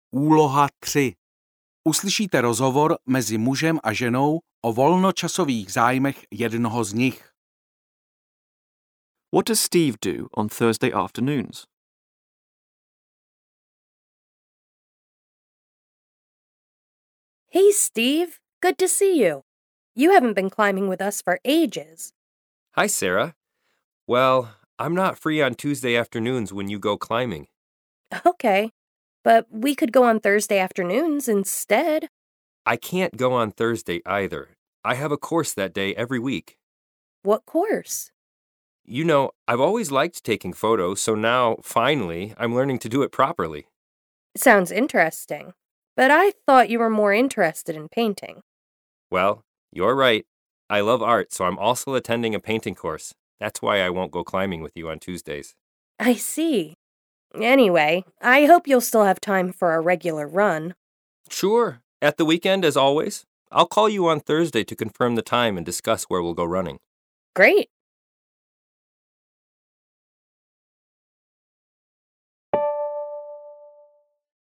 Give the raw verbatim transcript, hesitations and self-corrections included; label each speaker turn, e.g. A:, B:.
A: Úloha tři. Uslyšíte rozhovor mezi mužem a ženou o volnočasových zájmech jednoho z nich.
B: What does Steve do on Thursday afternoons?
C: Hey, Steve. Good to see you. You haven't been climbing with us for ages.
D: Hi, Sarah. Well, I'm not free on Tuesday afternoons when you go climbing.
C: Okay, but we could go on Thursday afternoons instead.
D: I can't go on Thursday either. I have a course that day every week.
C: What course?
D: You know, I've always liked taking photos, so now, finally, I'm learning to do it properly.
C: Sounds interesting, but I thought you were more interested in painting.
D: Well, you're right. I love art, so I'm also attending a painting course. That's why I won't go climbing with you on Tuesdays.
C: I see. Anyway, I hope you'll still have time for a regular run.
D: Sure. At the weekend, as always. I'll call you on Thursday to confirm the time and discuss where we'll go running.
C: Great.